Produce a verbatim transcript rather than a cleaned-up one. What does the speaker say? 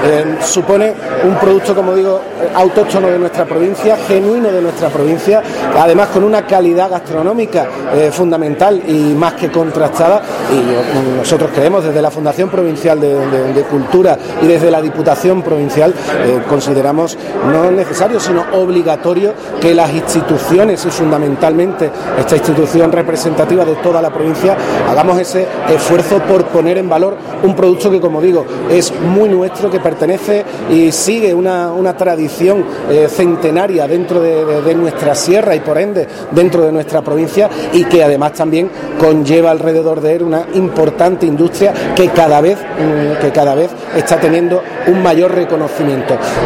eh, supone un producto, como digo, autóctono de nuestra provincia, genuino de nuestra provincia, además con una calidad gastronómica eh, fundamental y más que contrastada, y nosotros creemos desde la Fundación Provincial de, de, de Cultura y desde la Diputación Provincial eh, consideramos no necesario sino obligatorio que las instituciones y fundamentalmente esta institución representativa de toda la provincia hagamos ese esfuerzo por poner en valor un producto que, como digo, es muy nuestro, que pertenece y sigue una, una tradición eh, centenaria dentro de, de, de nuestra sierra y por ende dentro de nuestra provincia, y que además también conlleva alrededor de él una importante industria que cada vez, que cada vez está teniendo un mayor reconocimiento.